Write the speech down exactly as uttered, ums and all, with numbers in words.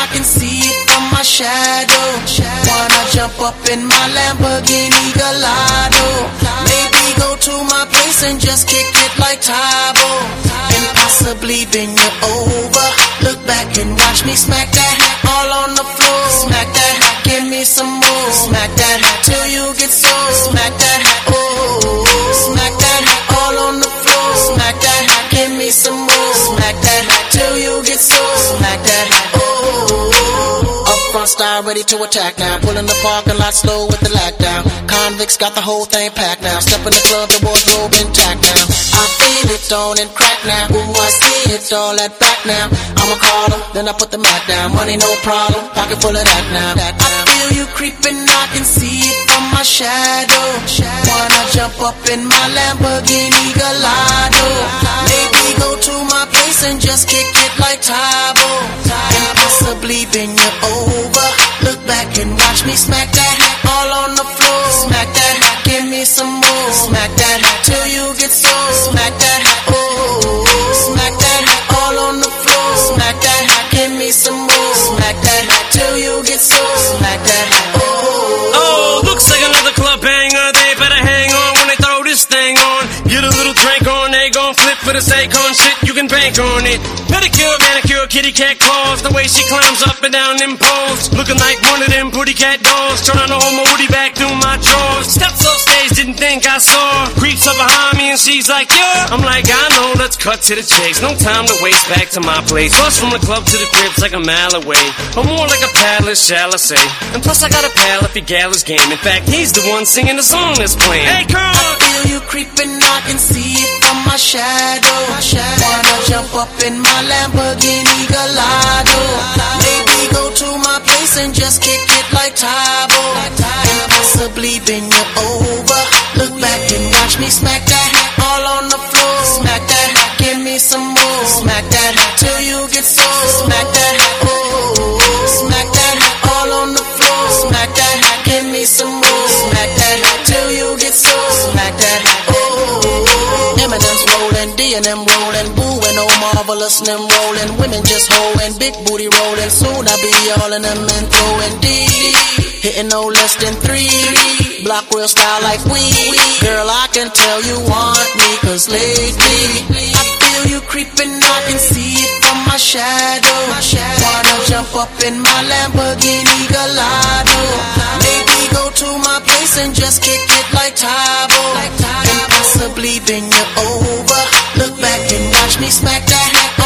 can see it from my shadow. Wanna jump up in my Lamborghini Gallardo. Maybe go to my place and just kick it like Tybo, and possibly bend you over. Look back and watch me smack that all on the floor. Smack that, give me some more. Smack that till you get sore. Smack that, oh, smack that all on the floor. Smack that, give me some more. Smack that till you get sore. Smack that, oh. Up front style ready to attack now. Pulling the parking lot slow with the lack down. Convicts got the whole thing packed now. Step in the club, the wardrobe intact now. I feel it on and crack now. Ooh, I see it all at back now. I'ma call them, then I put the Mac down. Money no problem, pocket full of that now. That now. I feel you creeping, I can see it from my shadow. Wanna jump up in my Lamborghini Gallardo. Maybe go to my place and just kick it like Tybo, and possibly bend you over. Look back and watch me smack that all on the floor. Smack that, give me some more. Smack that till you get sore. Smack that, oh, smack that all on the floor. Smack that, give me some more. Smack that till you get sore. Smack that, oh. Oh, looks like another club banger. They better hang on when they throw this thing on. Get a little drink on, they gon' flip for the Akon shit. You can bank on it. Pedicure, manicure, kitty cat claws. The way she climbs up and down them poles, looking like one of them pretty cat dolls. Trying to hold my woody back through my drawers. Steps off stage, didn't think I saw. Creeps up behind me and she's like, yeah. I'm like, I know, let's cut to the chase. No time to waste, back to my place. Bus from the club to the crib's like a mile away, or more like a palace, shall I say. And plus I got a pal if your gal is game. In fact, he's the one singing the song that's playing. Hey, girl! I feel you creeping, I can see it from my shadow. Wanna jump up in my Lamborghini Gallardo. Maybe go to my place and just kick it like Tybo, and possibly bend you over. Look back and watch me smack that all on the floor. Smack that, give me some more. Smack that till you get sore. Smack that, oh, smack that all on the floor. Smack that, give me some more. Smack that till you get sore. Smack that, oh. Eminem's rolling, D and M rolling, Boo and oh marvelous and them rolling. Women just hoeing, big booty rolling. Soon I be all in them and throwing D, hitting no less than three. Block real style like we. Girl, I can tell you want me, cause lately I feel you creeping, I can see it from my shadow. Wanna jump up in my Lamborghini Gallardo. Maybe go to my place and just kick it like Tybo, and possibly bend you over. Look back and watch me smack that